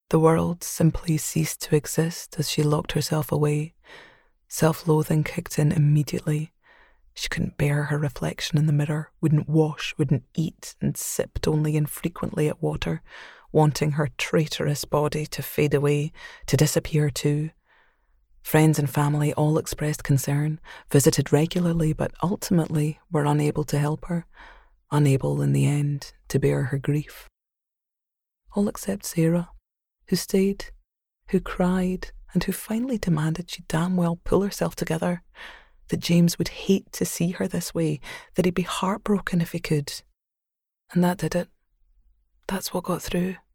The world simply ceased to exist as she locked herself away. Self-loathing kicked in immediately. She couldn't bear her reflection in the mirror, wouldn't wash, wouldn't eat, and sipped only infrequently at water, wanting her traitorous body to fade away, to disappear too. Friends and family all expressed concern, visited regularly, but ultimately were unable to help her, unable in the end to bear her grief. All except Sarah, who stayed, who cried, and who finally demanded she damn well pull herself together, that James would hate to see her this way, that he'd be heartbroken if he could. And that did it. That's what got through.